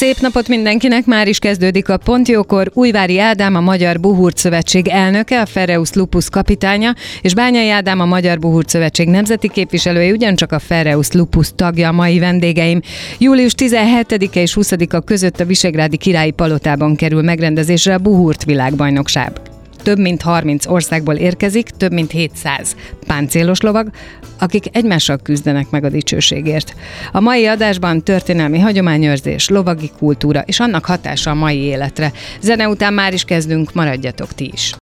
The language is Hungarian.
Szép napot mindenkinek, már is kezdődik a Pontjókor. Újvári Ádám, a Magyar Buhurt Szövetség elnöke, a Ferreusz Lupus kapitánya, és Bányai Ádám, a Magyar Buhurt Szövetség nemzeti képviselője, ugyancsak a Ferreusz Lupus tagja a mai vendégeim. Július 17-e és 20-a között a Visegrádi Királyi Palotában kerül megrendezésre a Buhurt világbajnokság. Több mint 30 országból érkezik, több mint 700 páncélos lovag, akik egymással küzdenek meg a dicsőségért. A mai adásban történelmi hagyományőrzés, lovagi kultúra és annak hatása a mai életre. Zene után már is kezdünk, maradjatok ti is!